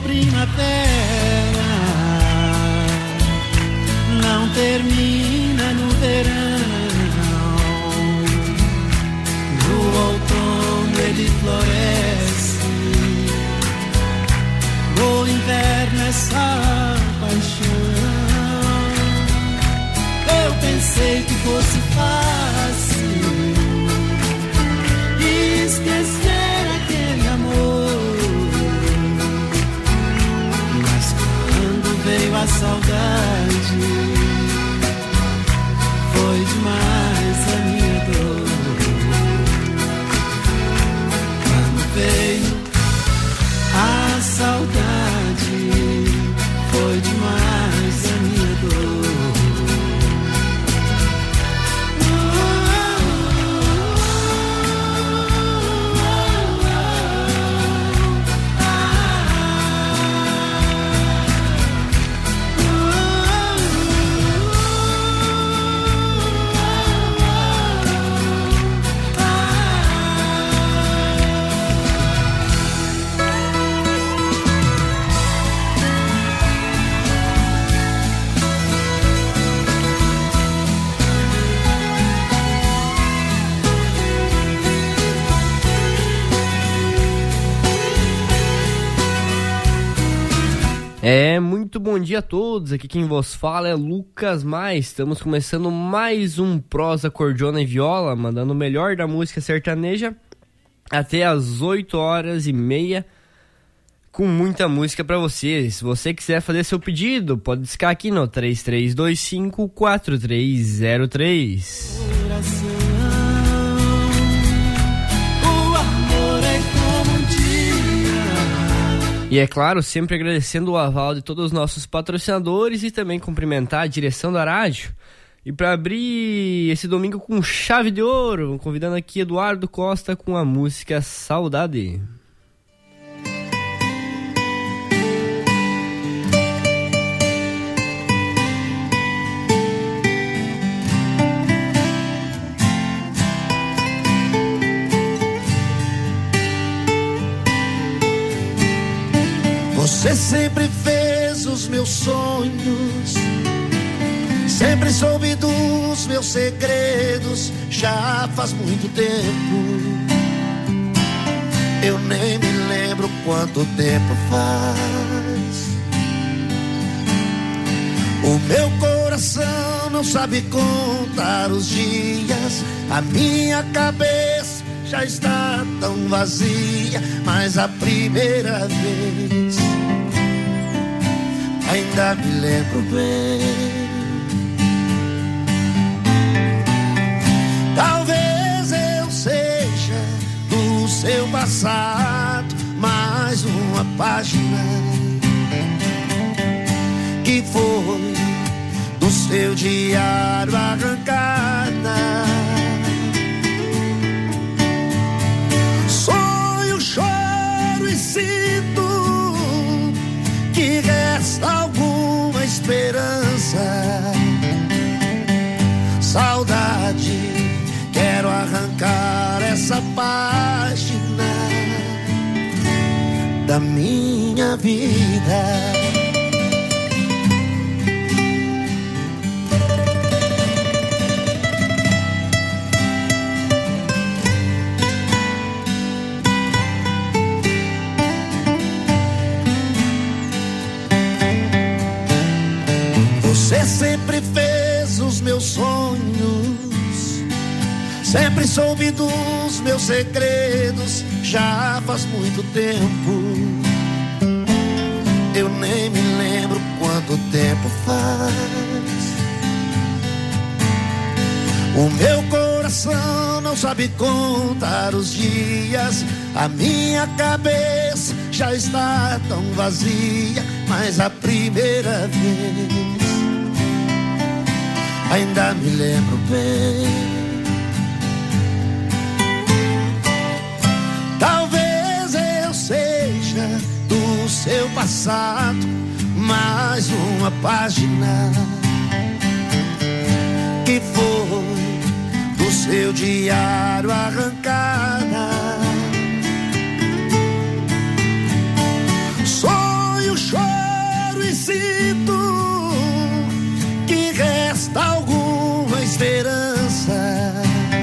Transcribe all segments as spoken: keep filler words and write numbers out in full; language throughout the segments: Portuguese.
primavera, não termina no verão. No outono ele floresce, no inverno essa paixão. Eu pensei que fosse fácil esquecer aquele amor, mas quando veio a saudade, foi demais a minha dor. Quando veio a saudade, foi demais a minha dor. É, muito bom dia a todos, aqui quem vos fala é Lucas Mais. Estamos começando mais um Prosa, Cordiona e Viola, mandando o melhor da música sertaneja até as oito horas e meia, com muita música pra você. Se você quiser fazer seu pedido, pode discar aqui no três três dois cinco, quatro três zero três. E é claro, sempre agradecendo o aval de todos os nossos patrocinadores e também cumprimentar a direção da rádio. E para abrir esse domingo com chave de ouro, convidando aqui Eduardo Costa com a música Saudade. Você sempre fez os meus sonhos, sempre soube dos meus segredos, já faz muito tempo. Eu nem me lembro quanto tempo faz. O meu coração não sabe contar os dias, a minha cabeça já está tão vazia, mas a primeira vez ainda me lembro bem. Talvez eu seja do seu passado mais uma página que foi do seu diário arrancada. Sonho, choro e sinto que resta alguma esperança. Saudade, quero arrancar essa página da minha vida. Você sempre fez os meus sonhos, sempre soube dos meus segredos, já faz muito tempo. Eu nem me lembro quanto tempo faz. O meu coração não sabe contar os dias, a minha cabeça já está tão vazia, mas a primeira vez ainda me lembro bem. Talvez eu seja do seu passado mais uma página que foi do seu diário arrancada. Sonho esperança.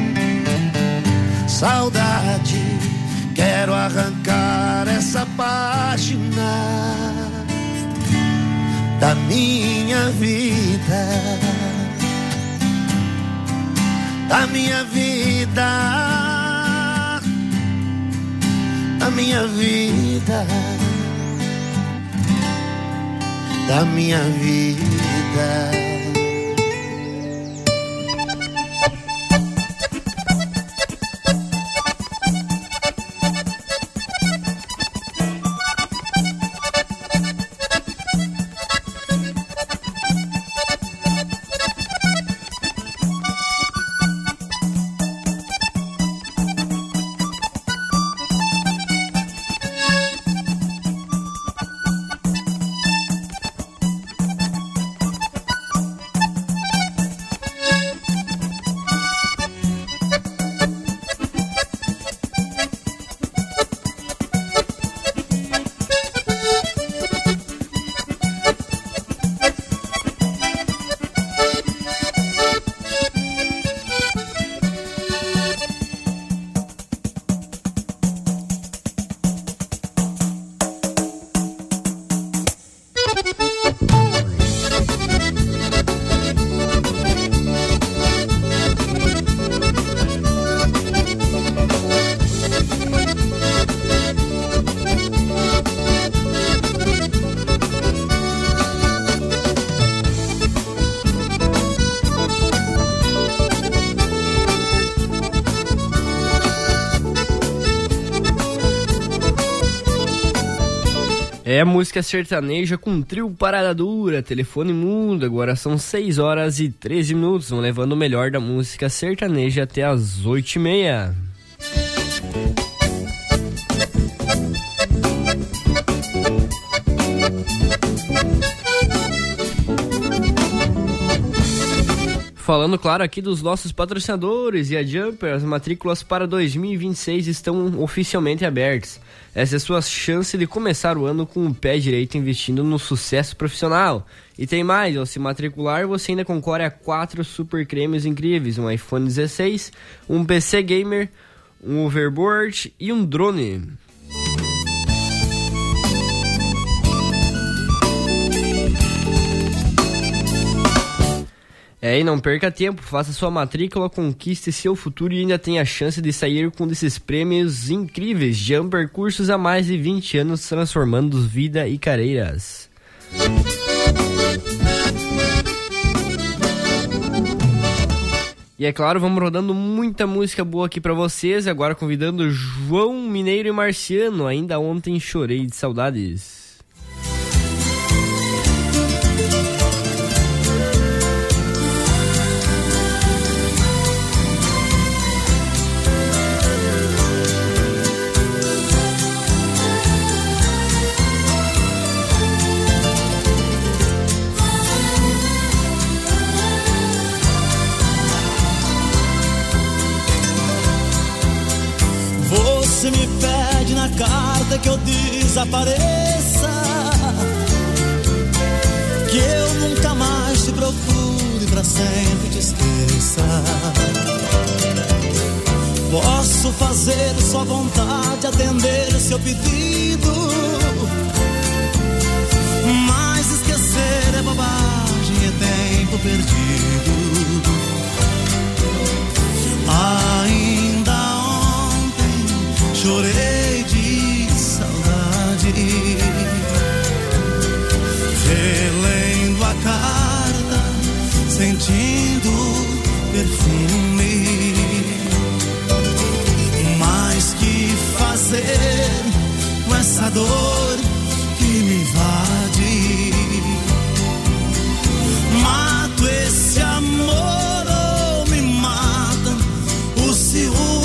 Saudade, quero arrancar essa página da minha vida, da minha vida, da minha vida, da minha vida. É música sertaneja com trio Parada Dura, Telefone Mundo. Agora são seis horas e treze minutos, vão levando o melhor da música sertaneja até as oito e meia. Falando, claro, aqui dos nossos patrocinadores e a Jumper, as matrículas para dois mil e vinte e seis estão oficialmente abertas. Essa é a sua chance de começar o ano com o pé direito investindo no sucesso profissional. E tem mais, ao se matricular você ainda concorre a quatro super prêmios incríveis, um iPhone dezesseis, um P C Gamer, um overboard e um drone. É, e não perca tempo, faça sua matrícula, conquiste seu futuro e ainda tenha a chance de sair com um desses prêmios incríveis. Jumper, cursos há mais de vinte anos transformando vida e carreiras. E é claro, vamos rodando muita música boa aqui pra vocês, agora convidando João Mineiro e Marciano, Ainda Ontem Chorei de Saudades. Você me pede na carta que eu desapareça, que eu nunca mais te procure, pra sempre te esqueça. Posso fazer sua vontade, atender seu pedido, mas esquecer é bobagem, é tempo perdido. Ainda chorei de saudade, relendo a carta, sentindo perfume. Mas que fazer com essa dor que me invade? Mato esse amor ou me mata o ciúme?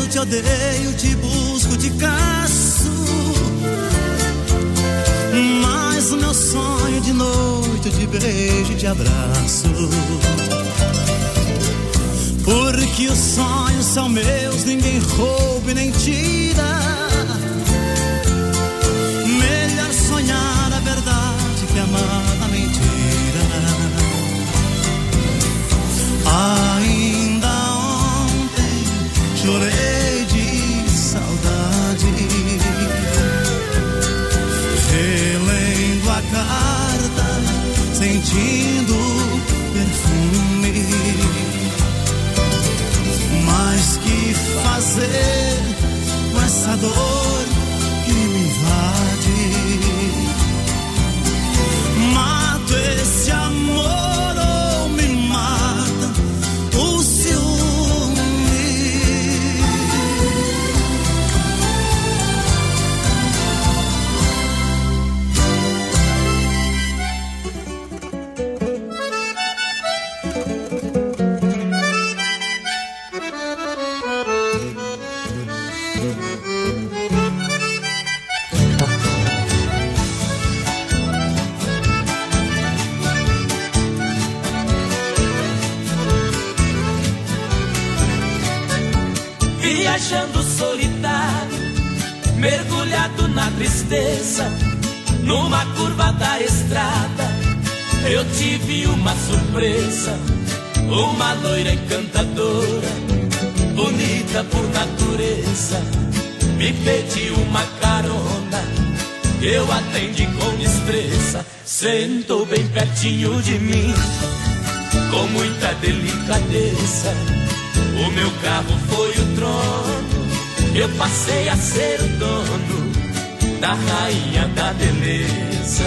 te odeio, te busco, te caço. Mas o meu sonho de noite, de beijo e de abraço. Porque os sonhos são meus, ninguém rouba e nem tira. Melhor sonhar a verdade que amar a mentira. Ainda ontem chorei de saudade, relendo a carta, sentindo perfume. Mas que fazer com essa dor que me invade? Mato esse amor ou me mata o ciúme? Viajando solitário, mergulhado na tristeza, numa curva da estrada, eu tive uma surpresa. Uma loira encantadora, bonita por natureza, me pediu uma carona, eu atendi com destreza. Sentou bem pertinho de mim, com muita delicadeza. O meu carro foi o trono, eu passei a ser o dono da rainha da beleza.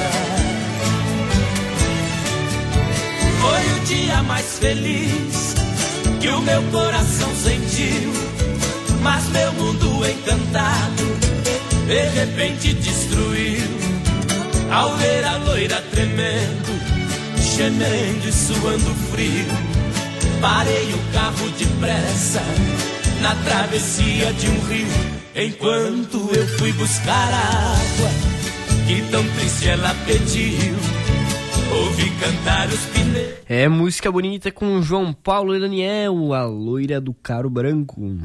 Foi o dia mais feliz que o meu coração sentiu, mas meu mundo encantado de repente destruiu. Ao ver a loira tremendo, gemendo e suando frio, parei o carro depressa na travessia de um rio. Enquanto eu fui buscar a água que tão triste ela pediu, ouvi cantar os pneus. É música bonita com João Paulo e Daniel, a loira do caro branco.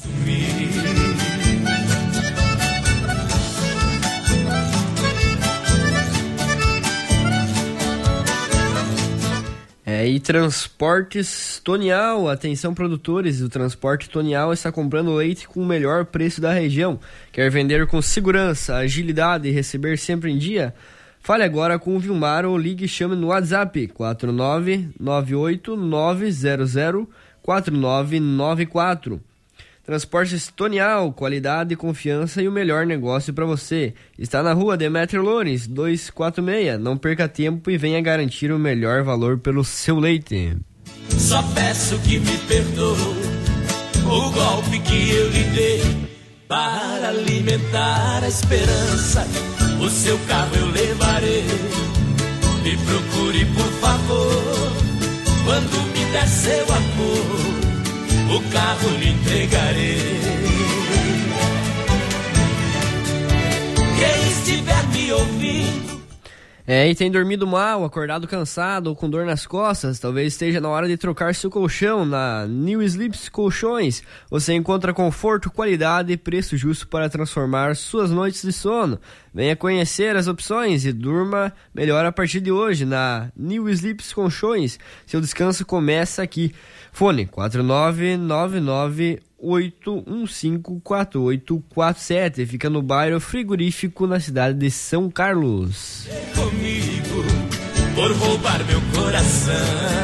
É, e Transportes Tonial, atenção produtores, o Transporte Tonial está comprando leite com o melhor preço da região. Quer vender com segurança, agilidade e receber sempre em dia? Fale agora com o Vilmar ou ligue e chame no WhatsApp quatro nove nove oito nove zero zero quatro nove nove quatro. Transportes Tonial, qualidade, confiança e o melhor negócio para você. Está na rua Demetrio Loures, duzentos e quarenta e seis. Não perca tempo e venha garantir o melhor valor pelo seu leite. Só peço que me perdoe o golpe que eu lhe dei para alimentar a esperança. O seu carro eu levarei. Me procure, por favor, quando me der seu amor, o carro lhe entregarei. Quem estiver me ouvindo. É, e tem dormido mal, acordado cansado ou com dor nas costas, talvez esteja na hora de trocar seu colchão. Na New Sleeps Colchões você encontra conforto, qualidade e preço justo para transformar suas noites de sono. Venha conhecer as opções e durma melhor a partir de hoje. Na New Sleeps Colchões, seu descanso começa aqui. Fone quatro nove nove nove oito um cinco quatro oito quatro sete. Fica no bairro Frigorífico, na cidade de São Carlos. Comigo por roubar meu coração.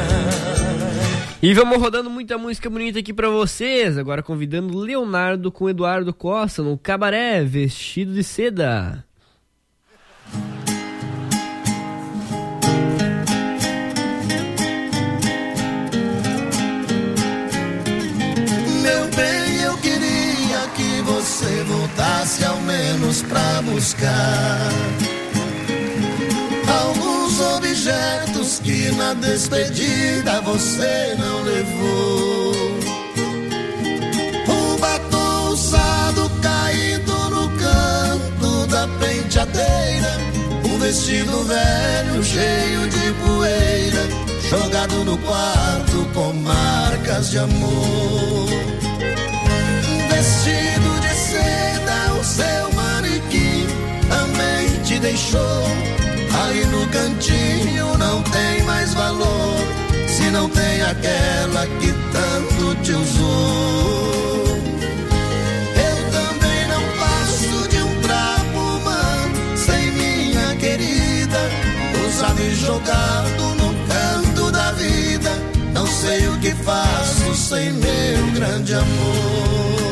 E vamos rodando muita música bonita aqui pra vocês. Agora convidando Leonardo com Eduardo Costa no Cabaré, Vestido de Seda. Você voltasse ao menos pra buscar alguns objetos que na despedida você não levou. Um batom vestido velho cheio de poeira, jogado no quarto com marcas de amor. Vestido de seda, o seu manequim também te deixou. Aí no cantinho não tem mais valor, se não tem aquela que tanto te usou. Eu também não passo de um trapo humano sem minha querida, usado e jogado no canto da vida. Não sei o que faço sem meu grande amor.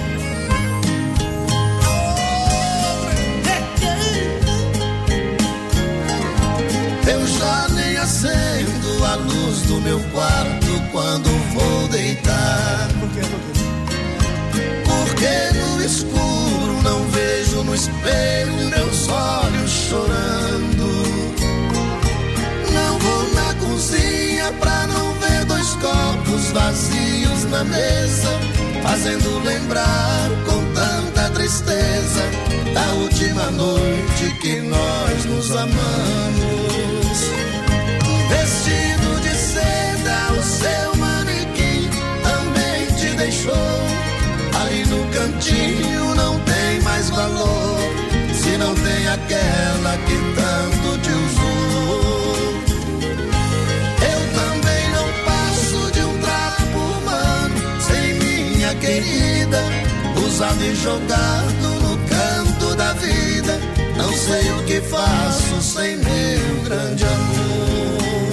Eu já nem acendo a luz do meu quarto quando vou deitar. Porque no escuro não vejo no espelho meus olhos chorando. Não vou na cozinha pra não ver dois copos vazios na mesa, fazendo lembrar com tanta tristeza da última noite que nós nos amamos. Vestido de seda, o seu manequim também te deixou. Ali no cantinho não tem mais valor, se não tem aquela que tanto te usou. Eu também não passo de um trapo humano sem minha querida, usado e jogado no canto da vida. Não sei o que faço sem meu grande amor.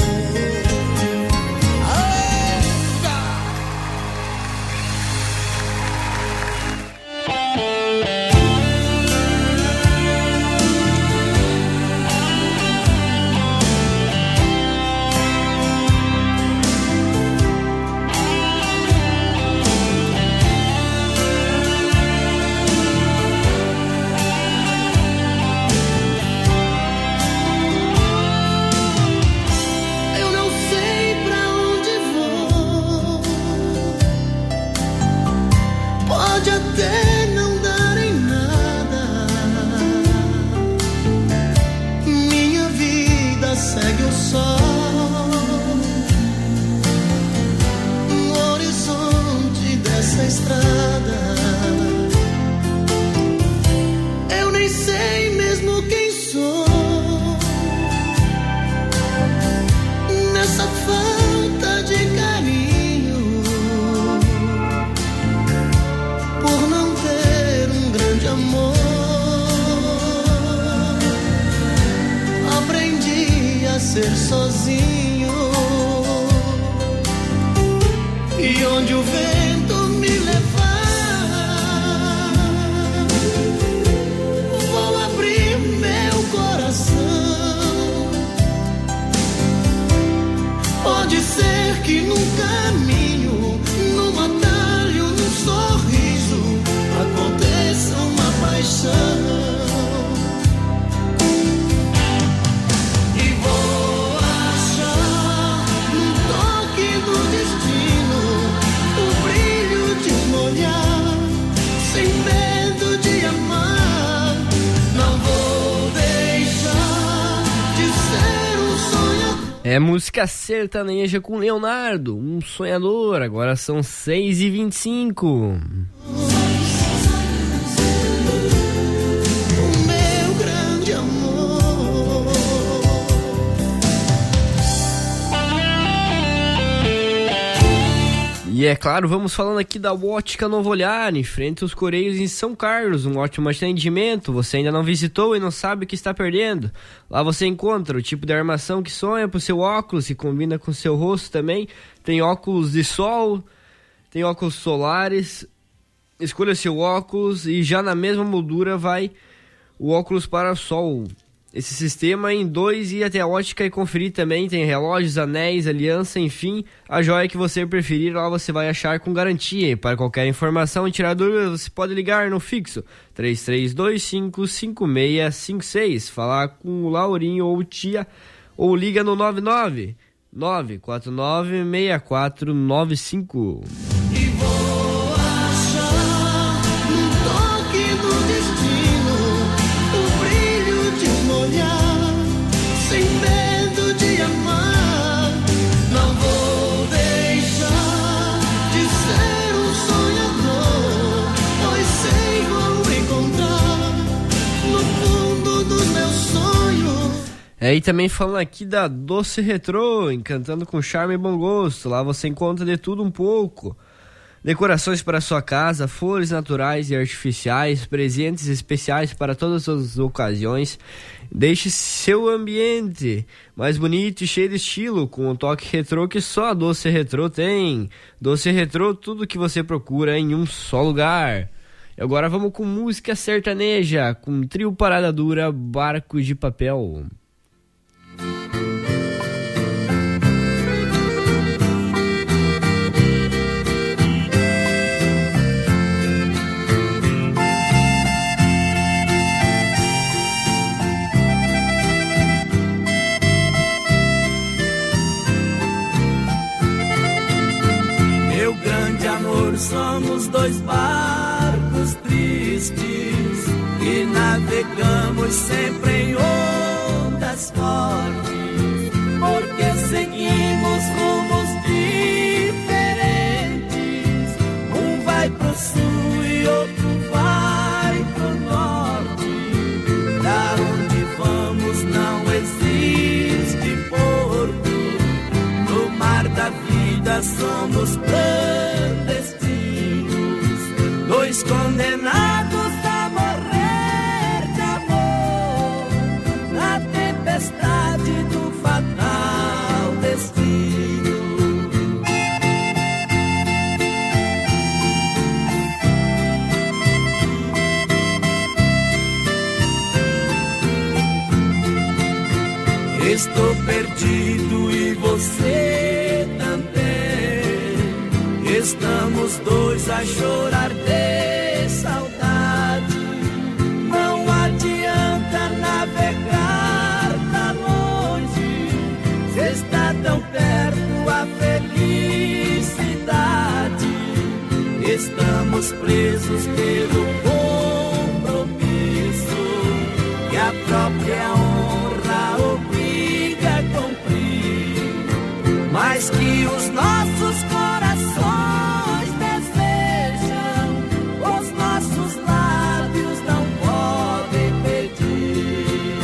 Ser sozinho, e onde o vento me levar, vou abrir meu coração. Pode ser que num caminho, num atalho, num sorriso, aconteça uma paixão. É música sertaneja com Leonardo, um sonhador. Agora são seis e vinte e cinco. E é claro, vamos falando aqui da Ótica Novo Olhar, em frente aos Correios em São Carlos. Um ótimo atendimento. Você ainda não visitou e não sabe o que está perdendo? Lá você encontra o tipo de armação que sonha para o seu óculos, que combina com o seu rosto também. Tem óculos de sol, tem óculos solares. Escolha seu óculos e já na mesma moldura vai o óculos para sol. Esse sistema em dois e até a ótica e conferir também. Tem relógios, anéis, aliança, enfim, a joia que você preferir, lá você vai achar com garantia. E para qualquer informação e tirar dúvidas, você pode ligar no fixo três três dois cinco, cinco seis cinco seis, falar com o Laurinho ou tia, ou liga no nove nove nove quatro nove seis quatro nove cinco. E vou achar no toque do destino o brilho de um olhar aí também falando aqui da Doce Retrô, encantando com charme e bom gosto. Lá você encontra de tudo um pouco. Decorações para sua casa, flores naturais e artificiais, presentes especiais para todas as ocasiões. Deixe seu ambiente mais bonito e cheio de estilo, com um toque retrô que só a Doce Retrô tem. Doce Retrô, tudo que você procura em um só lugar. E agora vamos com música sertaneja, com trio Parada Dura, Barco de Papel. Somos dois barcos tristes e navegamos sempre em ondas fortes, porque seguimos rumos diferentes. Um vai pro sul e outro vai pro norte. Da onde vamos não existe porto. No mar da vida somos clandestinos, dois condenados a morrer de amor na tempestade do fatal destino. Estou perdido e você também. Estamos dois a chorar de saudade. Não adianta navegar pra longe, se está tão perto a felicidade. Estamos presos pelo compromisso que a própria honra obriga a cumprir, mas que os nossos corações desejam, os nossos lábios não podem pedir.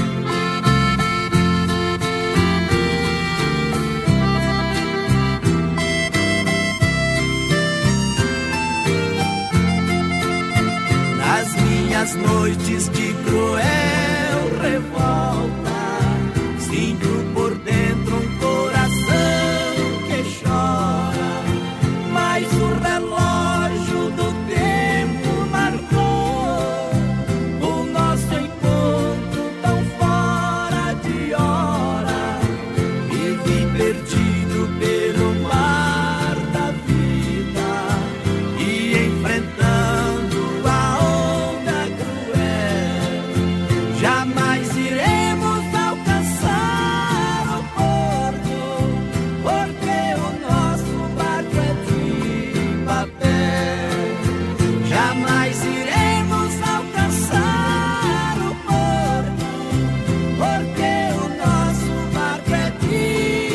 Nas minhas noites de cruel revolta, sinto por dentro um coração que chora, mas o relógio do tempo marcou o nosso encontro tão fora de hora. E vi perdido pelo mar da vida e enfrentando a onda cruel. Jamais iremos alcançar o porto, porque o nosso barco é de papel. Jamais iremos alcançar o porto, porque o nosso barco é de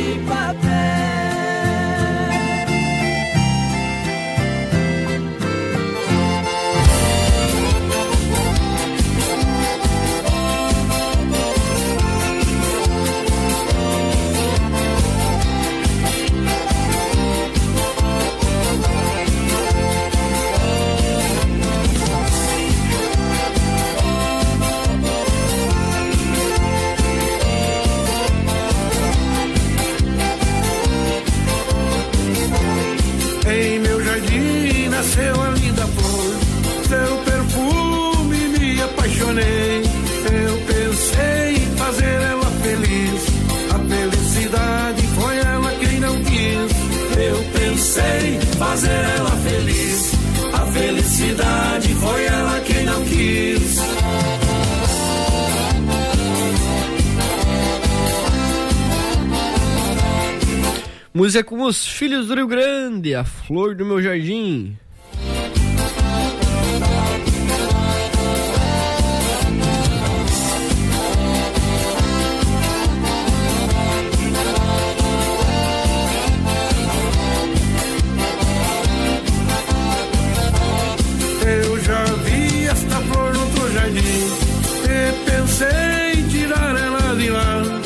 Em meu jardim nasceu a linda flor, seu perfume me apaixonei. Eu pensei em fazer ela feliz, a felicidade foi ela quem não quis. Eu pensei em fazer ela feliz, a felicidade foi ela quem não quis. Música com os Filhos do Rio Grande, a flor do meu jardim. Eu já vi esta flor no teu jardim e pensei em tirar ela de lá.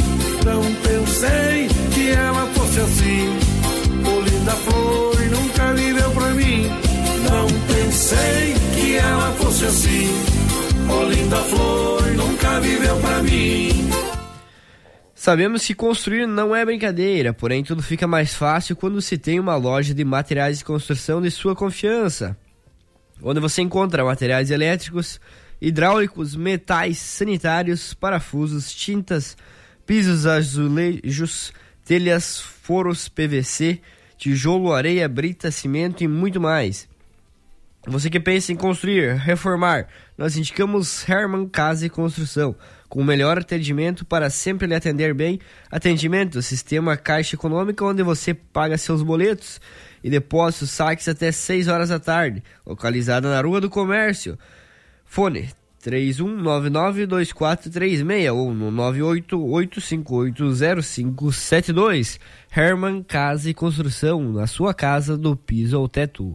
assim. Ó linda flor, nunca viveu pra mim. Sabemos que construir não é brincadeira, porém tudo fica mais fácil quando se tem uma loja de materiais de construção de sua confiança, onde você encontra materiais elétricos, hidráulicos, metais, sanitários, parafusos, tintas, pisos, azulejos, telhas, forros P V C, tijolo, areia, brita, cimento e muito mais. Você que pensa em construir, reformar, nós indicamos Herman Casa e Construção, com o melhor atendimento para sempre lhe atender bem. Atendimento, sistema Caixa Econômica, onde você paga seus boletos e depósitos, saques até seis horas da tarde, localizada na Rua do Comércio. Fone três um nove nove dois quatro três seis ou no nove oito oito cinco oito zero cinco sete dois. Herman Casa e Construção, na sua casa do piso ao teto.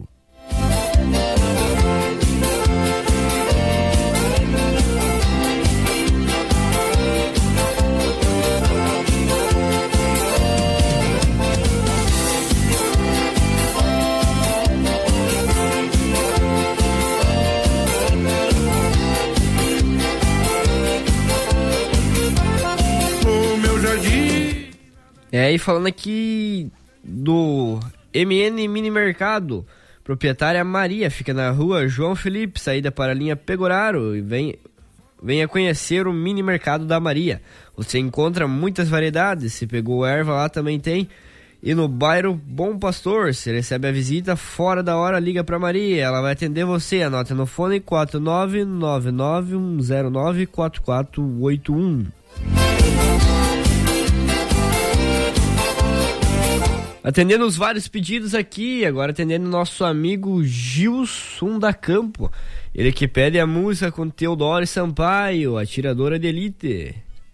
É, e falando aqui do M N Mini Mercado, proprietária Maria, fica na rua João Felipe, saída para a linha Pegoraro, e vem, venha conhecer o Mini Mercado da Maria. Você encontra muitas variedades, se pegou erva lá também tem. E no bairro Bom Pastor, se recebe a visita fora da hora, liga para Maria, ela vai atender você. Anota no fone quatro nove nove nove um zero nove quatro quatro oito um. Atendendo os vários pedidos aqui, agora atendendo nosso amigo Gilson da Campo. Ele que pede a música com Teodoro Sampaio, Atiradora de Elite.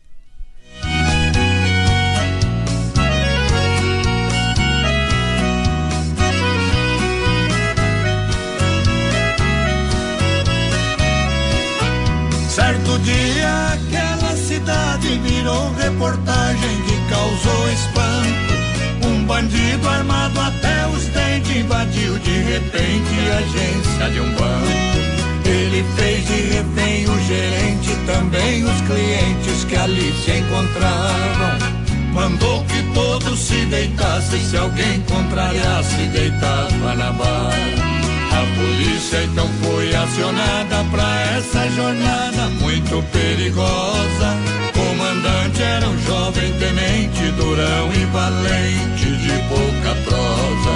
Certo dia aquela cidade virou reportagem que causou espanto. Um bandido armado até os dentes invadiu de repente a agência de um banco. Ele fez de refém o gerente, também os clientes que ali se encontravam. Mandou que todos se deitassem, se alguém contrariasse, deitava na bala. A polícia então foi acionada pra essa jornada muito perigosa. O comandante era um jovem tenente, durão e valente, de pouca prosa.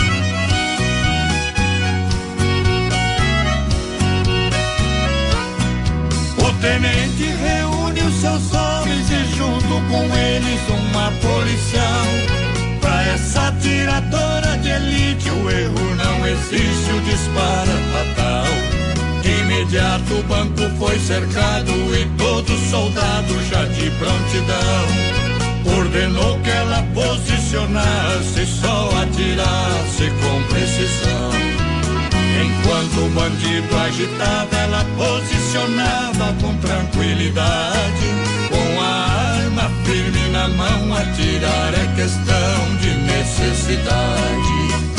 O tenente reúne os seus homens e junto com eles uma policial. Pra essa atiradora de elite o erro não existe, o disparo é fatal. De imediato o banco foi cercado e todo soldado já de prontidão ordenou que ela posicionasse, só atirasse com precisão. Enquanto o bandido agitava, ela posicionava com tranquilidade. Com a arma firme na mão, atirar é questão de necessidade.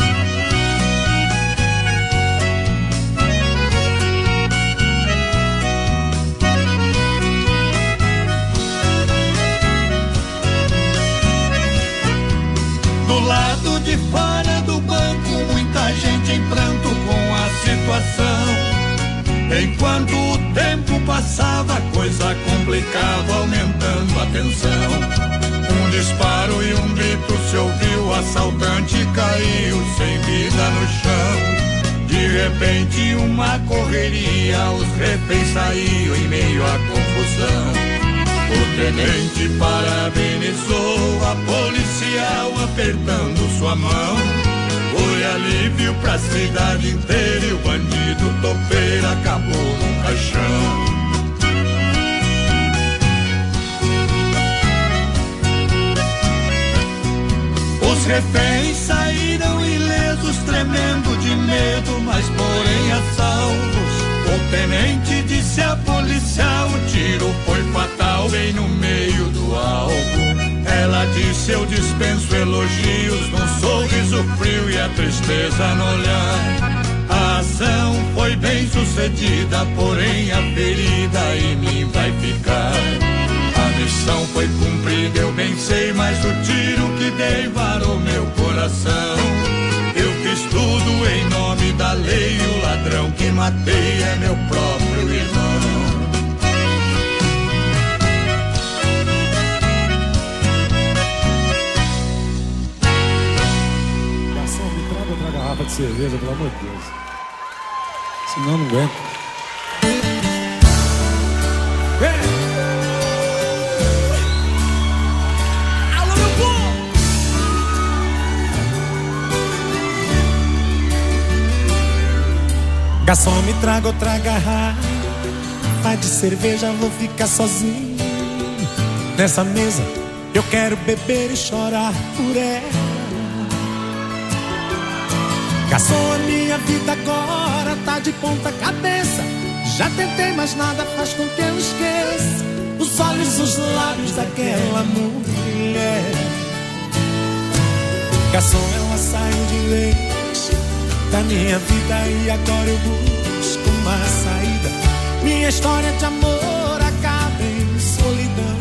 Do lado de fora do banco, muita gente em pranto com a situação. Enquanto o tempo passava, a coisa complicava, aumentando a tensão. Um disparo e um grito se ouviu, o assaltante caiu sem vida no chão. De repente uma correria, os reféns saíam em meio à confusão. O tenente parabenizou a policial apertando sua mão. Foi alívio pra cidade inteira e o bandido topeiro acabou no caixão. Os reféns saíram ilesos, tremendo de medo, mas porém a salvos. O tenente disse a policial, o tiro foi fatal bem no meio do alvo. Ela disse, eu dispenso elogios, num sorriso frio e a tristeza no olhar. A ação foi bem sucedida, porém a ferida em mim vai ficar. A missão foi cumprida, eu bem sei, mas o tiro que dei varou meu coração. Eu fiz tudo em nome da lei, o ladrão que matei é meu próprio irmão. Garçom, me traga outra garrafa de cerveja, pelo amor de Deus. Senão eu não aguento. Garçom, me traga outra garrafa de cerveja, vou ficar sozinho nessa mesa. Eu quero beber e chorar por ela. Garçom, a minha vida agora tá de ponta cabeça. Já tentei, mas nada faz com que eu esqueça os olhos, os lábios daquela mulher. Garçom, ela saiu de vez da minha vida e agora eu busco uma saída. Minha história de amor acaba em solidão.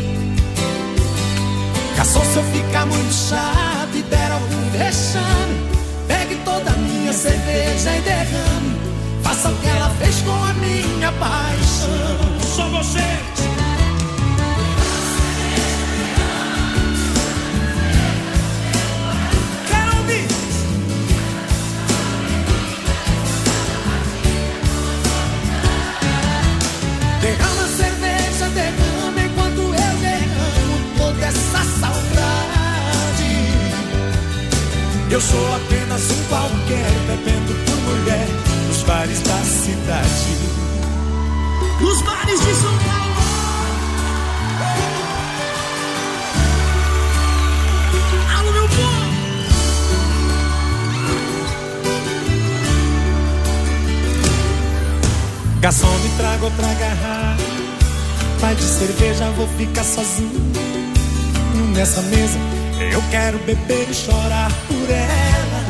Garçom, se eu ficar muito chato e der algum vexame, pegue toda a minha cerveja e derrame. Faça o que ela fez com a minha paixão. Só vocês. Derrama a cerveja, derrama enquanto eu derramo toda essa saudade. Eu sou apenas um qualquer, bebendo por mulher nos bares da cidade. Nos bares de São Paulo. Alô, meu povo. Garçom, me traga outra garrafa de cerveja, vou ficar sozinho nessa mesa. Eu quero beber e chorar por ela.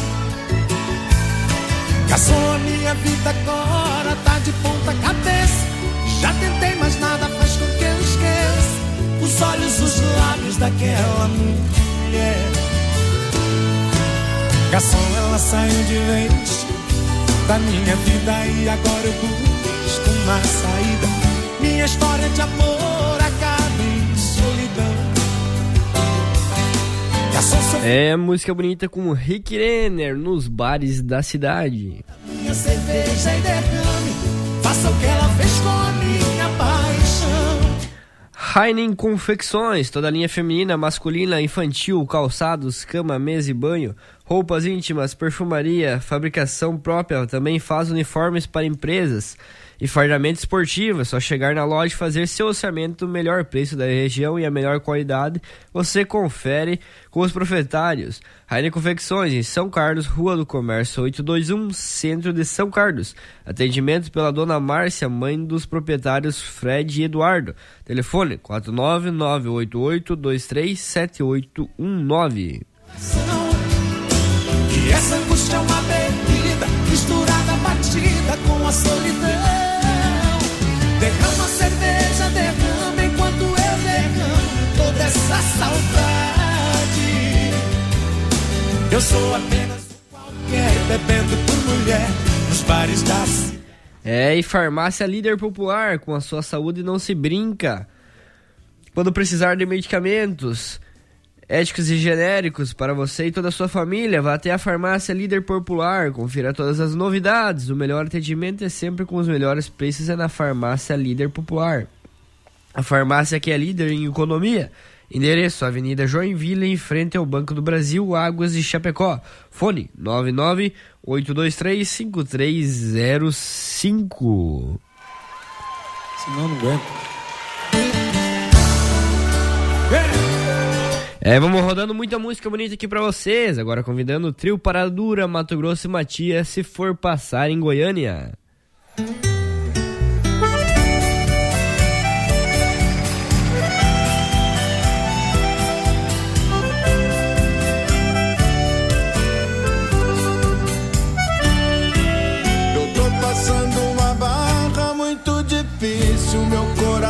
Garçom, a minha vida agora tá de ponta cabeça. Já tentei, mas nada faz com que eu esqueça os olhos, os lábios daquela mulher. Garçom, ela saiu de vez da minha vida e agora eu busco uma saída. Minha história de amor acaba em solidão. É música bonita com Rick Renner nos bares da cidade. Minha cerveja e derrame, faça o que ela fez com a minha paixão. Heinen Confecções, toda a linha feminina, masculina, infantil, calçados, cama, mesa e banho, roupas íntimas, perfumaria, fabricação própria, também faz uniformes para empresas e fardamento esportivo. É só chegar na loja e fazer seu orçamento do melhor preço da região e a melhor qualidade. Você confere com os proprietários. Heinen Confecções, em São Carlos, Rua do Comércio oitocentos e vinte e um, centro de São Carlos. Atendimento pela dona Márcia, mãe dos proprietários Fred e Eduardo. Telefone quatro nove nove oito oito dois três sete oito um nove. E essa angústia é uma bebida misturada, batida com a solidão. Derrama a cerveja, derrama enquanto eu derramo toda essa saudade. Eu sou apenas qualquer, bebendo por mulher nos bares da cidade. É, e Farmácia Líder Popular, com a sua saúde não se brinca. Quando precisar de medicamentos éticos e genéricos para você e toda a sua família, vá até a Farmácia Líder Popular, confira todas as novidades. O melhor atendimento é sempre com os melhores preços, é na Farmácia Líder Popular. A farmácia que é líder em economia. Endereço: Avenida Joinville, em frente ao Banco do Brasil, Águas de Chapecó. Fone nove nove oito dois três cinco três zero cinco. Senão eu não aguento. É, vamos rodando muita música bonita aqui pra vocês. Agora convidando o trio Paradura, Mato Grosso e Matias, Se For Passar em Goiânia.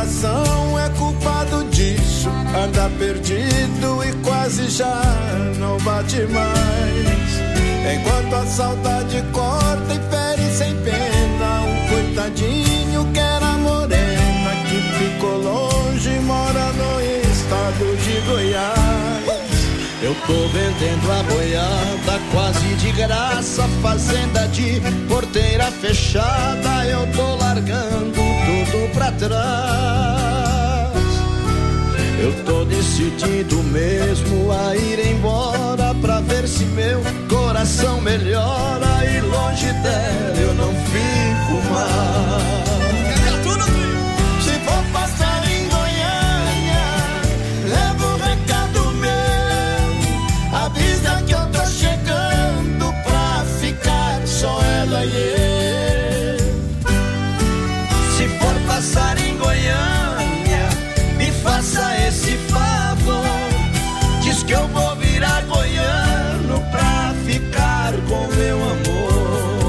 coração é culpado disso. Anda perdido e quase já não bate mais. Enquanto a saudade corta e fere sem pena um coitadinho que era morena, que ficou longe e mora no estado de Goiás. Eu tô vendendo a boiada quase de graça, fazenda de porteira fechada, eu tô largando tudo pra trás. Eu tô decidido mesmo a ir embora pra ver se meu coração melhora e longe dela eu não fico mais. Se for passar em Goiânia, leva um recado meu, avisa que eu tô chegando pra ficar só ela e eu. Se for passar em Goiânia, me faça esse favor, diz que eu vou virar goiano pra ficar com meu amor.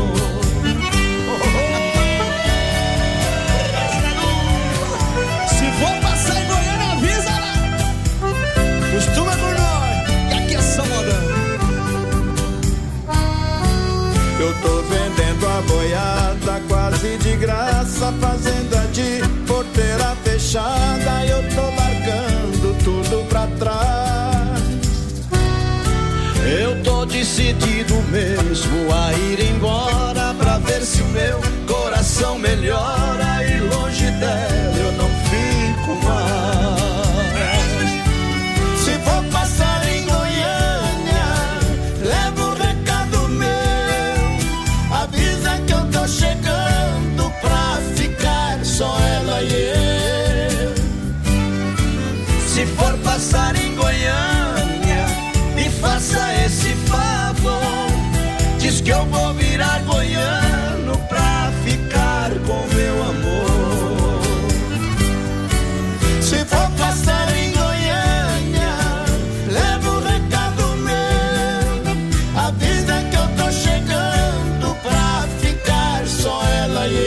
Se for passar em Goiânia, avisa lá, costuma por nós, que aqui é São Modão. Eu tô vendendo a boiada quase de graça, fazenda de porteira fechada, eu tô largando tudo pra trás. Eu tô decidido mesmo a ir embora pra ver se o meu coração melhora e longe dela eu não fico mais. Se for passar em Goiânia, leva um recado meu, avisa que eu tô chegando pra ficar só ela e eu. Se for passar em Goiânia, me faça esse favor, diz que eu vou virar goiano pra ficar com meu amor. Se for passar em Goiânia, leva um recado meu, avisa que eu tô chegando pra ficar só ela e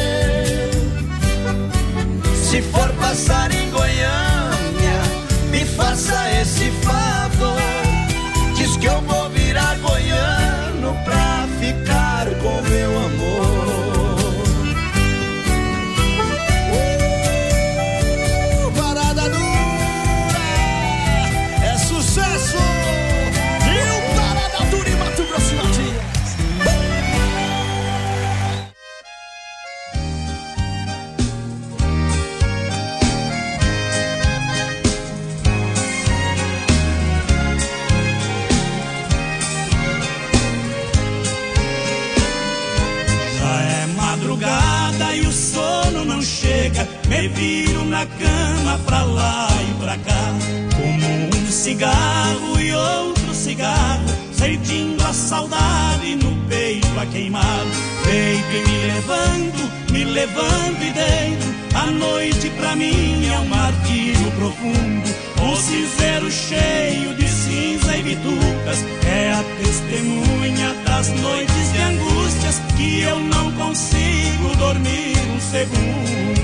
eu. Se for passar em Goiânia, me faça esse favor, diz que eu vou virar goiano pra ficar com meu amor. Uh, parada dura é sucesso! E o Parada Dura em Mato Grosso e Matias. Me viro na cama pra lá e pra cá, como um cigarro e outro cigarro, sentindo a saudade no peito a queimar. Peito e me levando, me levando e dentro, a noite pra mim é um martírio profundo. O cinzeiro cheio de cinza e bitucas é a testemunha das noites de angústias que eu não consigo dormir um segundo.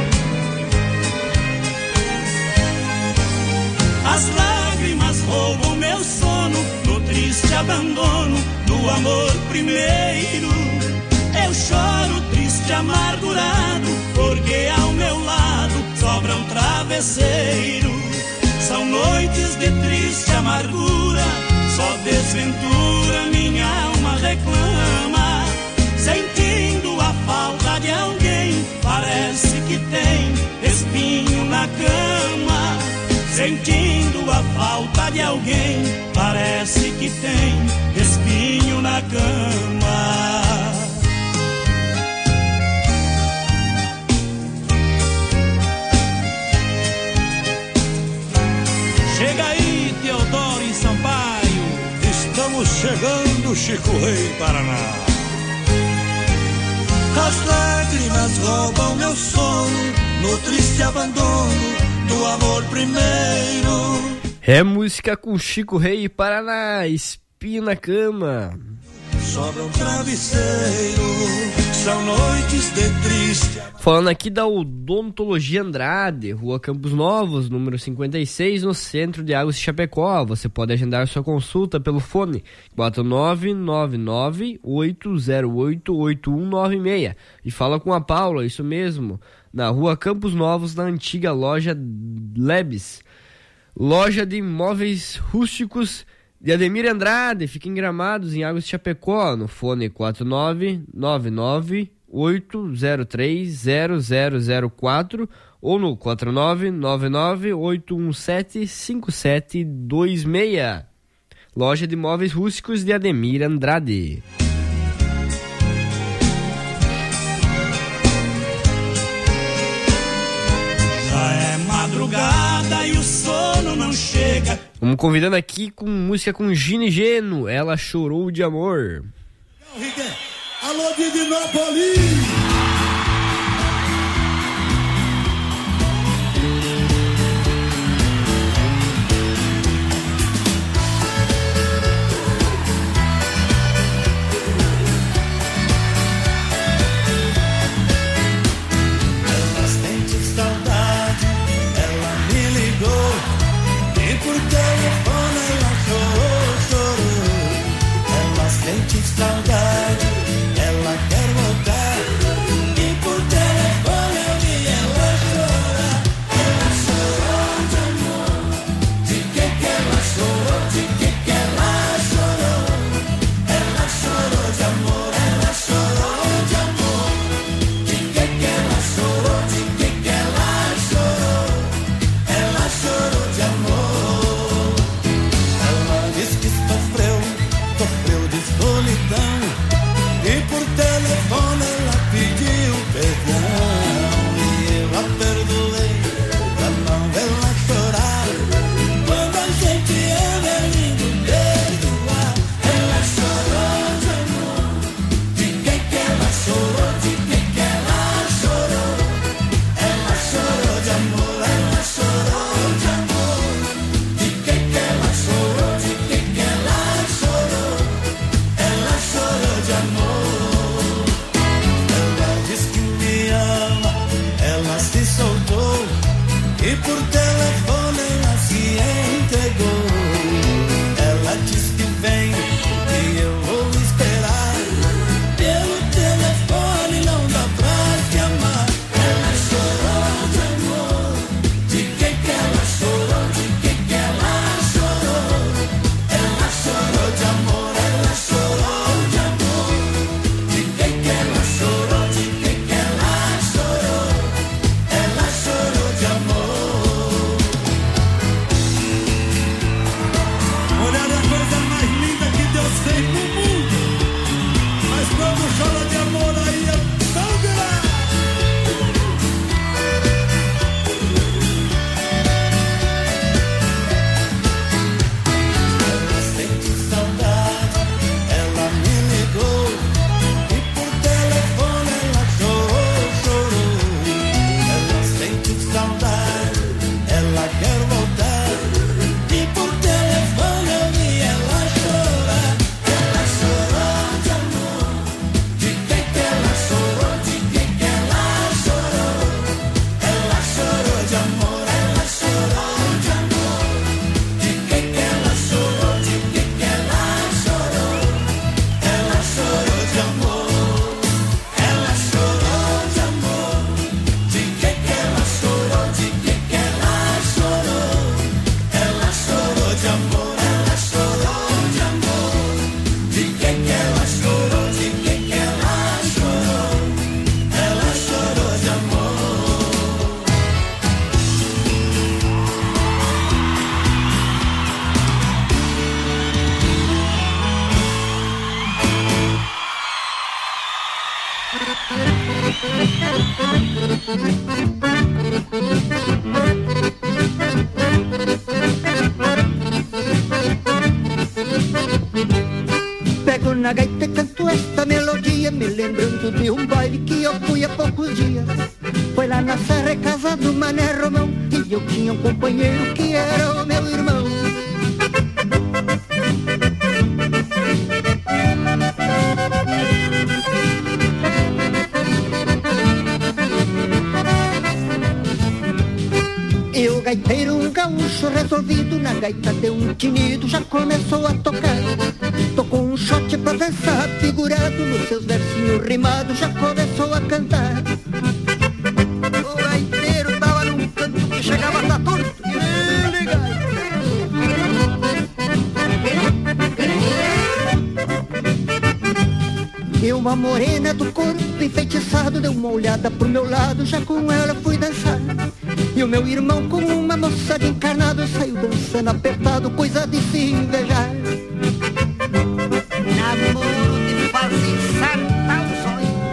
As lágrimas roubam meu sono no triste abandono do amor primeiro. Eu choro triste, amargurado, porque ao meu lado sobra um travesseiro. São noites de triste amargura, só desventura minha alma reclama. Sentindo a falta de alguém, parece que tem espinho na cama. Sentindo a falta de alguém, parece que tem espinho na cama. Chega aí, Teodoro e Sampaio, estamos chegando, Chico Rei, Paraná. As lágrimas roubam meu sono no triste abandono do amor primeiro. É música com Chico Rei, Paraná, espinho na cama. sobra um travesseiro. São noites de triste. Falando aqui da Odontologia Andrade, Rua Campos Novos, número cinquenta e seis, no centro de Águas de Chapecó. Você pode agendar sua consulta pelo fone quatro nove nove nove, oito zero oito, oito um nove seis e fala com a Paula, isso mesmo, na Rua Campos Novos, na antiga loja Lebes. Loja de imóveis rústicos de Ademir Andrade, fica em Gramados, em Águas de Chapecó, no fone quatro nove nove nove, oito zero três, zero zero zero quatro ou no quatro nove nove nove, oito um sete, cinco sete dois seis. Loja de imóveis rústicos de Ademir Andrade. Já é madrugada e o sono não chega. Vamos convidando aqui com música com Gine Geno, Ela Chorou de Amor. Alô, Divinópolis! Ela sente saudade, ela me ligou e por telefone ela chorou, chorou. Ela sente saudade, ela quer voltar e por telefone eu vi ela chorar. Ela chorou de amor, de que que ela chorou, de que que ela chorou. Ela chorou de amor, ela chorou de amor. De que que ela chorou, de que que ela chorou. Ela chorou de amor. Ela diz que sofreu, sofreu de solidão e por telefone ela pediu perdão e eu a perdoei pra não vê-la chorar. Quando a gente ama é lindo perdoar. Ela chorou de amor, de que que ela chorou, de que que ela chorou. Ela chorou de amor, ela chorou de amor. De que que ela chorou, de que que ela chorou. Ela chorou de amor. Ela diz que me ama, ela se soltou e por telefone ela se entregou. Ela diz que vem e eu vou esperar. Pelo telefone não dá pra se amar. Ela chorou de amor, de que que ela chorou, de que que ela chorou. Ela chorou de amor, ela chorou de amor. De que que ela chorou, de que que ela chorou. Ela chorou de amor. Mulher é a coisa mais linda que Deus fez no mundo. Mas quando chora de amor aí é tão grande. Ela sente saudade, ela me ligou e por telefone ela chorou, chorou. Ela sente saudade, ela quer voltar e por telefone eu vi ela chorar. Ela chorou de amor, de que que ela chorou, de que que ela chorou. Ela chorou de amor, ela chorou de amor. De que que ela chorou, de que que ela chorou. Ela chorou de amor, ela chorou de amor. De que que ela chorou, de que que ela chorou. Ela chorou de amor, ela chorou de amor. De que que ela chorou, de que que ela chorou. Ela chorou de amor. Pego na gaita e canto esta melodia, me lembrando de um baile que eu fui há poucos dias. Foi lá na Serra, casa do Mané Romão, e eu tinha um companheiro que era o meu irmão. gaiteiro, um gaúcho resolvido, na gaita deu um tinido, já começou a tocar. Tocou um shot pra dançar, figurado nos seus versinhos rimados, já começou a cantar. O gaiteiro tava num canto que chegava a tá torto, e liga. E uma morena do corpo enfeitiçado deu uma olhada pro meu lado, já com ela fui dançar. E o meu irmão com uma moça de encarnado saiu dançando apertado, coisa de se invejar. Namoro de fazer saltar o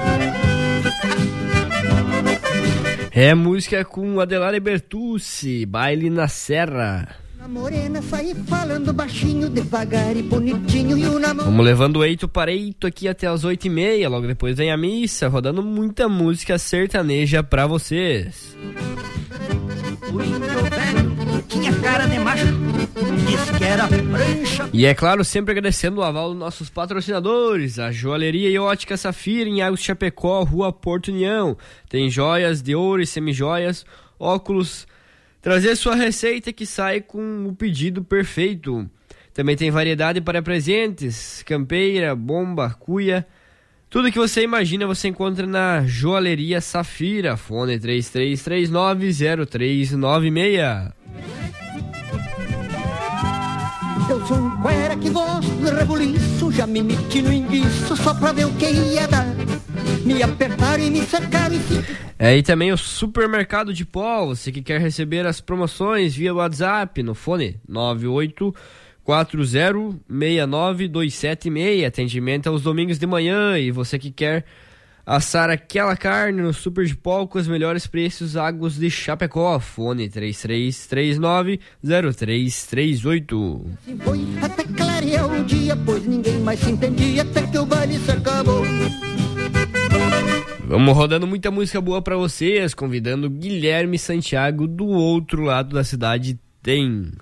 sonho. É música com Adelara Bertucci, Baile na Serra. A morena saí falando baixinho, devagar e bonitinho, e o namoro... Vamos levando o eito para eito aqui até as oito e meia, logo depois vem a missa, rodando muita música sertaneja pra vocês. O índio velho tinha cara de macho, disse que era prancha. E é claro, sempre agradecendo o aval dos nossos patrocinadores, a Joalheria e Ótica Safira em Águas de Chapecó, Rua Porto União. Tem joias de ouro e semijoias, óculos... Trazer sua receita que sai com o pedido perfeito. Também tem variedade para presentes, campeira, bomba, cuia. Tudo que você imagina você encontra na Joalheria Safira. Fone três três três nove zero três nove seis. Eu sou um cuera que gosto de rebuliço, já me meti no enguiço só pra ver o que ia dar. Me apertaram e me cercaram e fiquei... É, e também o Supermercado de Pó, você que quer receber as promoções via WhatsApp no fone nove oito quatro zero seis nove dois sete seis, atendimento aos domingos de manhã, e você que quer assar aquela carne no Super de Pó com os melhores preços, Águas de Chapecó, fone três três três nove zero três três oito. Assim foi até clarear o dia, pois ninguém mais se entendia, até que o baile se acabou. Vamos rodando muita música boa pra vocês, convidando Guilherme Santiago do outro lado da cidade. Tem.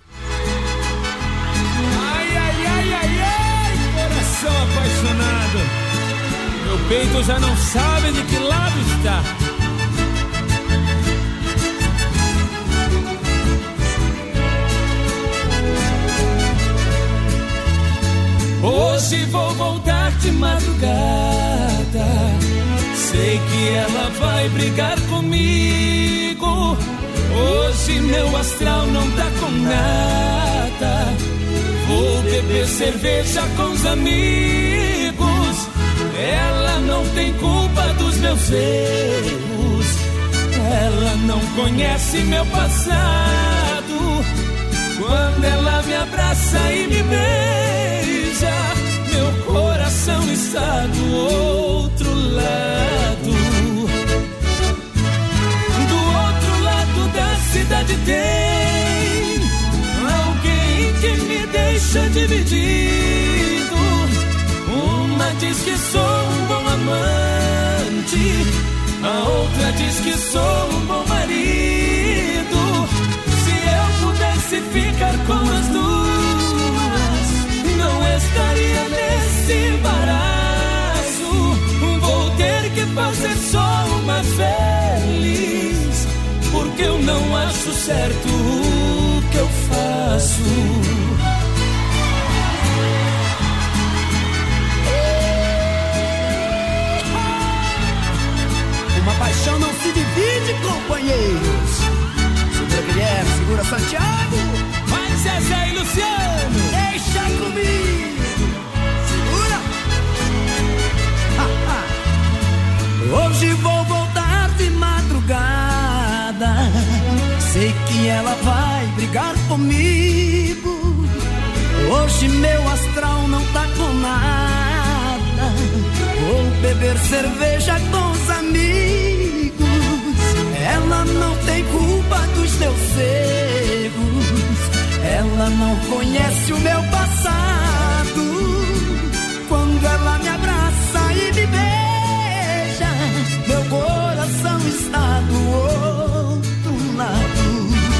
Ai, ai, ai, ai, ai, coração apaixonado. Meu peito já não sabe de que lado está. Hoje vou voltar de madrugada. Sei que ela vai brigar comigo. Hoje meu astral não tá com nada. Vou beber cerveja com os amigos. Ela não tem culpa dos meus erros. Ela não conhece meu passado. Quando ela me abraça e me beija, meu coração está do outro lado. Do outro lado da cidade tem alguém que me deixa dividido. Uma diz que sou um bom amante, a outra diz que sou um bom marido. Se eu pudesse ficar com as duas, não estaria nesse embaraço. Vou ter que fazer só uma feliz, porque eu não acho certo o que eu faço. Uma paixão não se divide, companheiros. Segura Guilherme, segura Santiago. Vai Zezé e Luciano, deixa comigo. Segura. Ha, ha. Hoje vou voltar de madrugada. Sei que ela vai brigar comigo. Hoje meu astral não tá com nada. Vou beber cerveja com os amigos. Ela não tem culpa dos meus erros. Ela não conhece o meu passado. Quando ela me abraça e me beija, meu coração está do outro lado.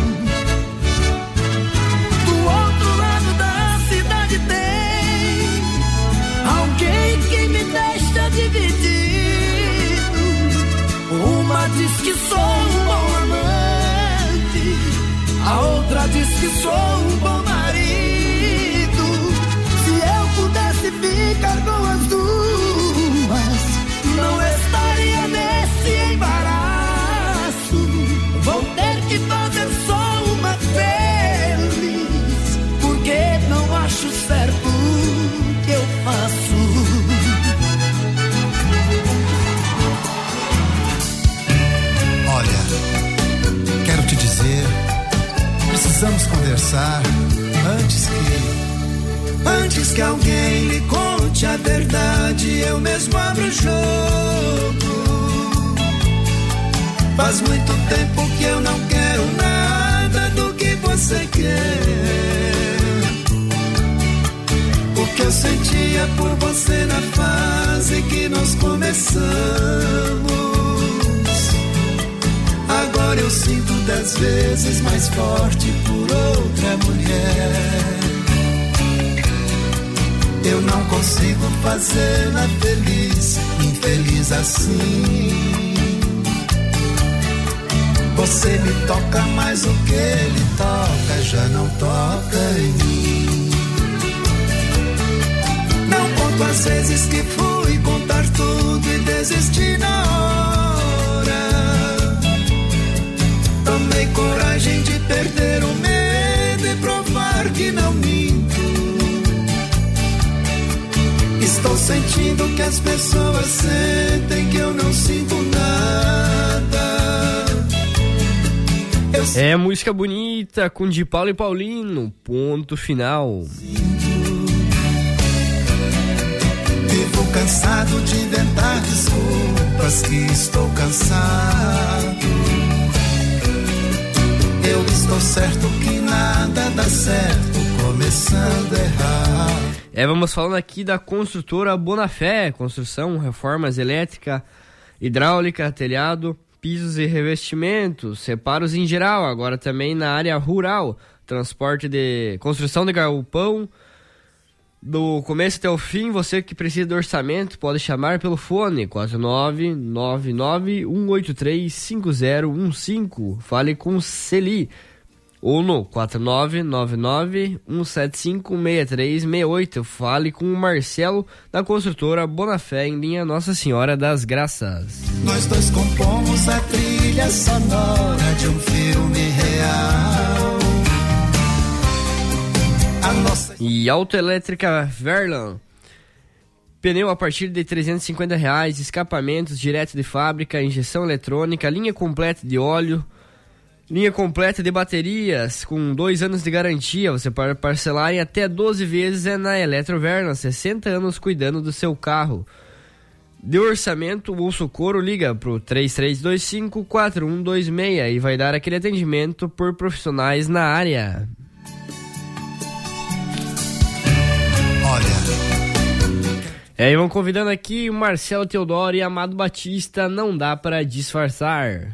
Do outro lado da cidade tem alguém que me deixa dividido. Uma diz que sou um bom amante, a outra diz que sou um bom marido. Se eu pudesse ficar com as duas, não estaria nesse embaraço. Vou ter que fazer só uma feliz, porque não acho certo o que eu faço. Olha, quero te dizer, precisamos conversar antes que Antes que alguém lhe conte a verdade, eu mesmo abro o jogo. Faz muito tempo que eu não quero nada do que você quer. O que eu sentia por você na fase que nós começamos, agora eu sinto dez vezes mais forte por outra mulher. Eu não consigo fazê-la feliz, infeliz assim. Você me toca, mas o que ele toca já não toca em mim. Não conto as vezes que fui contar tudo e desisti na hora. Tomei coragem de perder o medo e provar que não minto. Estou sentindo que as pessoas sentem que eu não sinto nada. Eu É música bonita com de Paulo e Paulino, ponto final. Vivo cansado de inventar desculpas que estou cansado. Eu estou certo que nada dá certo, começando errado. É, vamos falando aqui da construtora Bonafé, construção, reformas elétrica, hidráulica, telhado, pisos e revestimentos, reparos em geral, agora também na área rural, transporte de construção de galpão, do começo até o fim. Você que precisa de orçamento pode chamar pelo fone quatro nove nove nove um oito três cinco zero um cinco, fale com Celi, ou no quatro nove nove nove um sete cinco seis três seis oito, fale com o Marcelo da construtora Bonafé em linha Nossa Senhora das Graças. Nós dois compomos a trilha sonora de um filme real. A nossa... E autoelétrica Verlan, pneu a partir de trezentos e cinquenta reais, escapamentos direto de fábrica, injeção eletrônica, linha completa de óleo, linha completa de baterias com dois anos de garantia. Você pode parcelar em até doze vezes. É na Eletroverna, sessenta anos cuidando do seu carro. De orçamento ou socorro, liga pro três três dois cinco quatro um dois seis e vai dar aquele atendimento por profissionais na área. Olha, É, e vão convidando aqui o Marcelo Teodoro e Amado Batista, Não Dá Pra Disfarçar.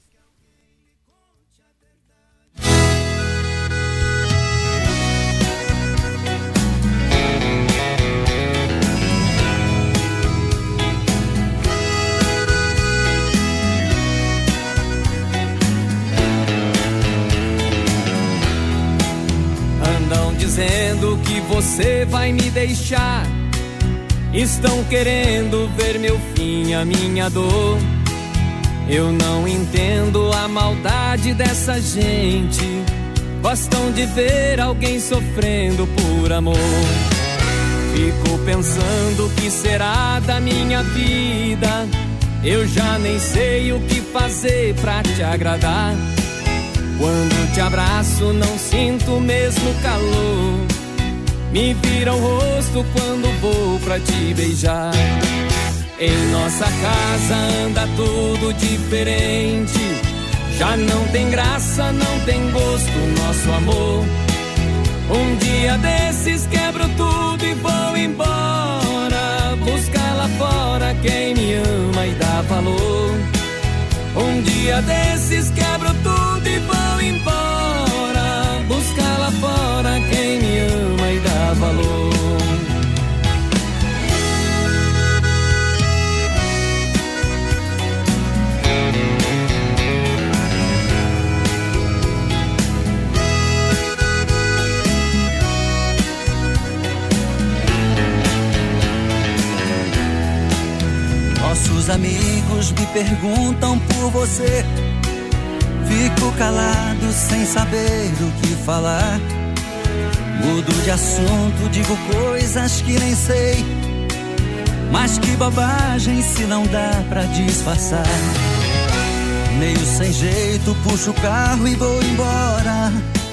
Dizendo que você vai me deixar, estão querendo ver meu fim, a minha dor. Eu não entendo a maldade dessa gente, gostam de ver alguém sofrendo por amor. Fico pensando o que será da minha vida, eu já nem sei o que fazer pra te agradar. Quando te abraço não sinto o mesmo calor, me vira o rosto quando vou pra te beijar. Em nossa casa anda tudo diferente, já não tem graça, não tem gosto nosso amor. Um dia desses quebro tudo e vou embora, buscar lá fora quem me ama e dá valor. Um dia desses quebro tudo e vou embora, buscar lá fora quem me ama e dá valor. Meus amigos me perguntam por você, fico calado sem saber o que falar. Mudo de assunto, digo coisas que nem sei, mas que bobagem se não dá pra disfarçar. Meio sem jeito, puxo o carro e vou embora,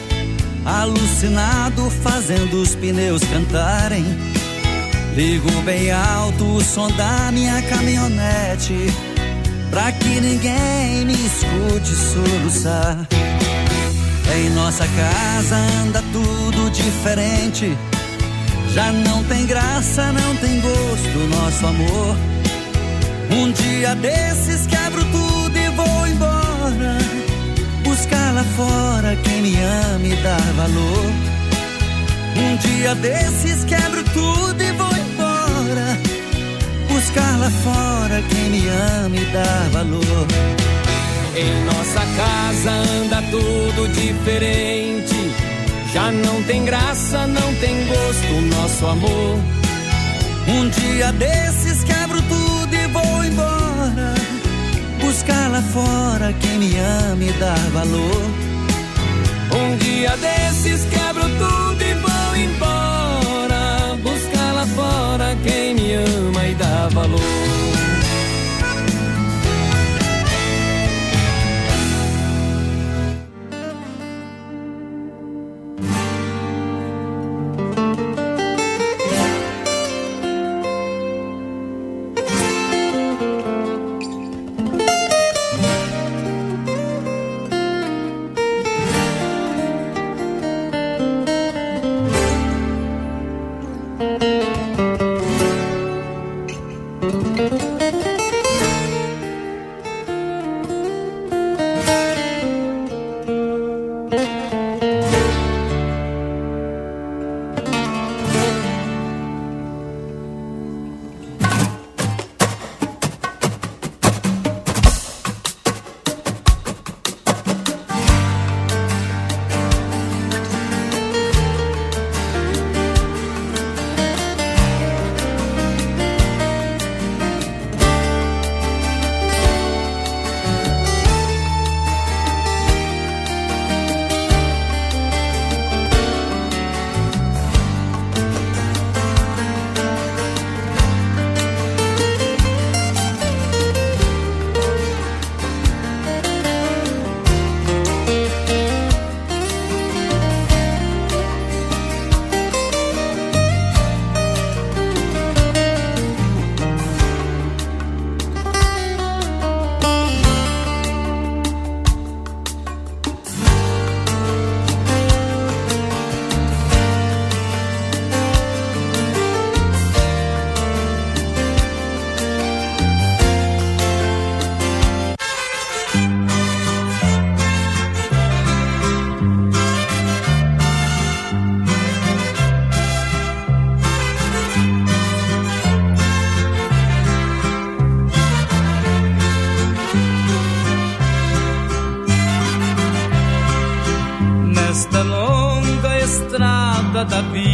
alucinado, fazendo os pneus cantarem. Ligo bem alto o som da minha caminhonete, pra que ninguém me escute soluçar. Em nossa casa anda tudo diferente, já não tem graça, não tem gosto nosso amor. Um dia desses quebro tudo e vou embora, buscar lá fora quem me ama e dá valor. Um dia desses quebro tudo e vou embora, buscar lá fora quem me ama e dá valor. Em nossa casa anda tudo diferente, já não tem graça, não tem gosto nosso amor. Um dia desses quebro tudo e vou embora, buscar lá fora quem me ama e dá valor. Um dia desses quebro tudo e vou embora, buscar lá fora quem me ama e dá valor. Da vida